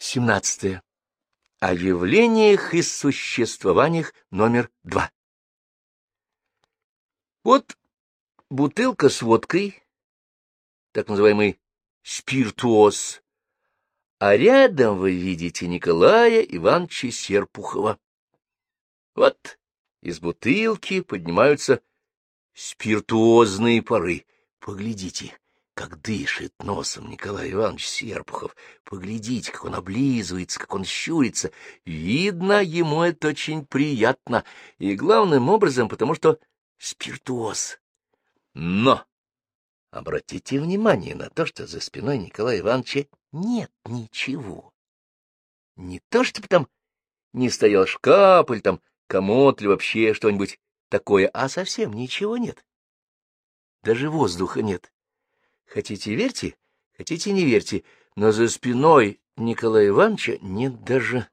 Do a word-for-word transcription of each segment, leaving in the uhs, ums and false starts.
Семнадцатое. О явлениях и существованиях номер два. Вот бутылка с водкой, так называемый спиртуоз, а рядом вы видите Николая Ивановича Серпухова. Вот из бутылки поднимаются спиртуозные пары. Поглядите, как дышит носом Николай Иванович Серпухов. Поглядите, как он облизывается, как он щурится. Видно, ему это очень приятно. И главным образом, потому что спиртуоз. Но обратите внимание на то, что за спиной Николая Ивановича нет ничего. Не то, чтобы там не стоял шкаф или там комод или вообще что-нибудь такое, а совсем ничего нет. Даже воздуха нет. Хотите верьте, хотите не верьте, но за спиной Николая Ивановича нет даже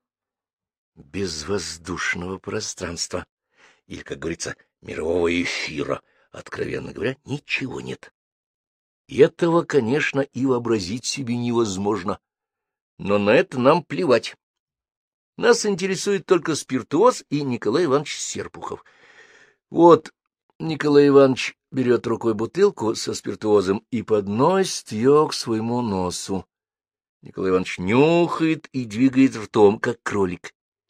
безвоздушного пространства, или, как говорится, мирового эфира. Откровенно говоря, ничего нет. И этого, конечно, и вообразить себе невозможно. Но на это нам плевать. Нас интересует только спиртуоз и Николай Иванович Серпухов. Вот Николай Иванович берет рукой бутылку со спиртуозом и подносит ее к своему носу. Николай Иванович нюхает и двигает ртом, как кролик.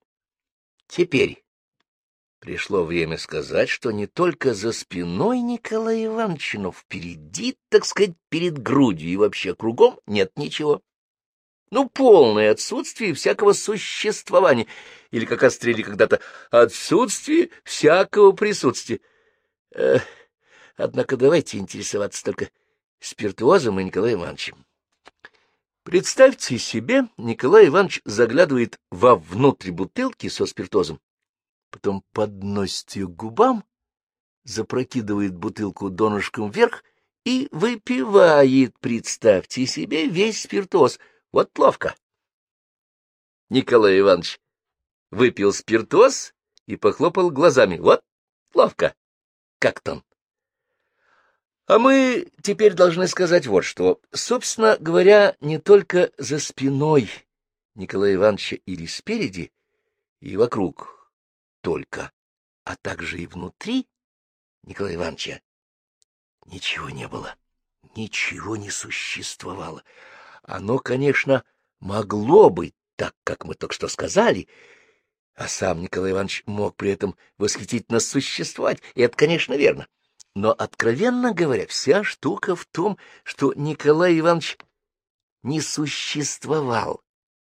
Теперь пришло время сказать, что не только за спиной Николая Ивановича, но впереди, так сказать, перед грудью и вообще кругом нет ничего. Ну, полное отсутствие всякого существования, или, как острили когда-то, отсутствие всякого присутствия. Э, однако давайте интересоваться только спиртуозом и Николаем Ивановичем. Представьте себе, Николай Иванович заглядывает вовнутрь бутылки со спиртозом, потом подносит ее к губам, запрокидывает бутылку донышком вверх и выпивает, представьте себе, весь спиртоз. Вот ловко. Николай Иванович выпил спиртоз и похлопал глазами. Вот ловко. Как там? А мы теперь должны сказать вот что. Собственно говоря, не только за спиной Николая Ивановича или спереди, и вокруг только, а также и внутри Николая Ивановича ничего не было, ничего не существовало. Оно, конечно, могло быть так, как мы только что сказали, а сам Николай Иванович мог при этом восхитительно существовать, и это, конечно, верно. Но, откровенно говоря, вся штука в том, что Николай Иванович не существовал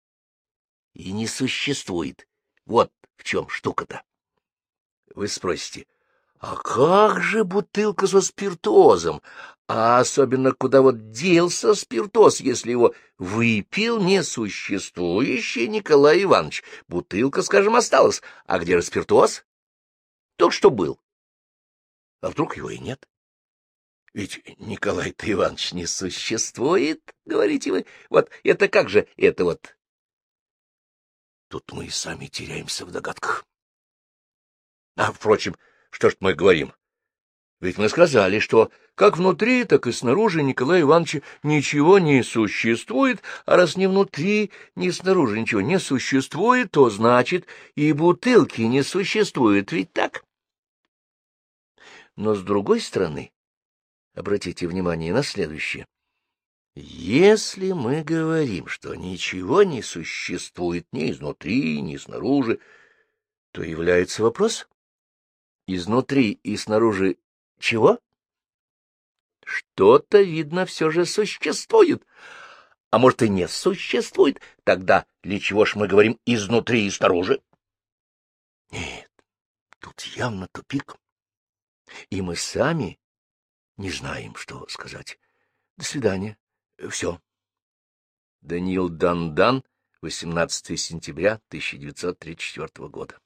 и не существует. Вот в чем штука-то. Вы спросите, а как же бутылка со спиртозом? А особенно, куда вот делся спиртоз, если его выпил несуществующий Николай Иванович? Бутылка, скажем, осталась. А где же спиртоз? Тот, что был. А вдруг его и нет? Ведь Николай-то Иванович не существует, говорите вы. Вот это как же это вот? Тут мы и сами теряемся в догадках. А, впрочем, что ж мы говорим? Ведь мы сказали, что как внутри, так и снаружи Николая Ивановича ничего не существует, а раз ни внутри, ни снаружи ничего не существует, то значит и бутылки не существует, ведь так? Но с другой стороны, обратите внимание на следующее. Если мы говорим, что ничего не существует ни изнутри, ни снаружи, то является вопрос: изнутри и снаружи чего? Что-то, видно, все же существует. А может, и не существует? Тогда для чего ж мы говорим изнутри и снаружи? Нет, тут явно тупик. И мы сами не знаем, что сказать. До свидания. Все. Даниил Дандан, восемнадцатое сентября тысяча девятьсот тридцать четвёртого года.